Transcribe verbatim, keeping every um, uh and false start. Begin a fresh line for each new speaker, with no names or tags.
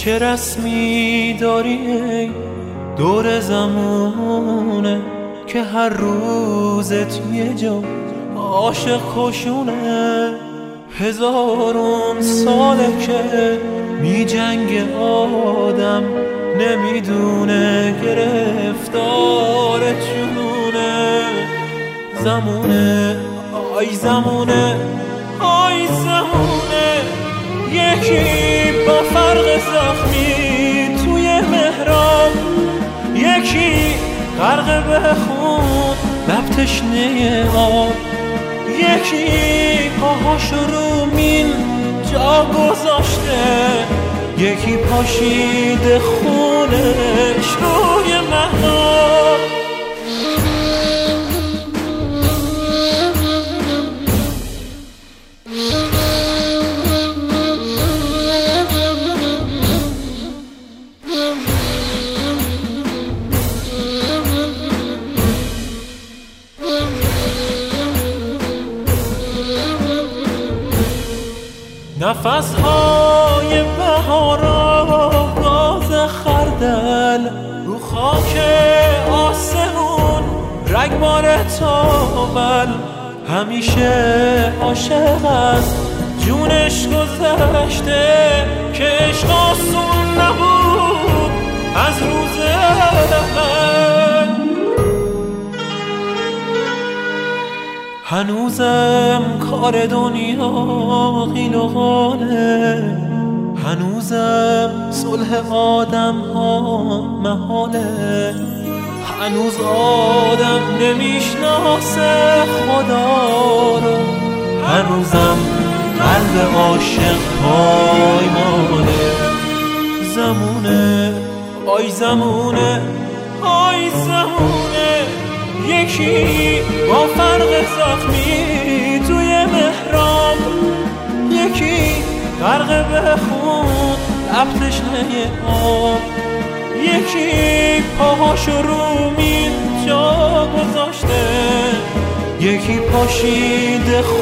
چه رسمی داری ای دور زمونه که هر روزت یه جا عاشق کشونه؟ هزارون ساله که می جنگ آدم نمیدونه گرفتار جنونه. زمونه آی زمونه آی زمونه، یکی با فرق زخمی توی محراب، یکی غرق به خون لب تشنه آب، یکی پاهاش رو مین جا گذاشته، یکی پاشیده خونش روی مهناب. نفس‌های بهارا راز خردل رو خاک آسمون رگبار تاول، همیشه عاشق است جونش گذشته که عشق آسون نبود از روز اول. هنوزم کار دنیا قیل و قاله، هنوزم صلح آدم ها محاله، هنوز آدم نمیشناسه خدا رو، هنوزم قلب عاشق پایماله. زمونه آی زمونه آی زمونه، یکی با فرق زخمی توی محراب، یکی غرق به خون لب تشنه آب، یکی پاهاشو رو مین جا گذاشته، یکی پاشیده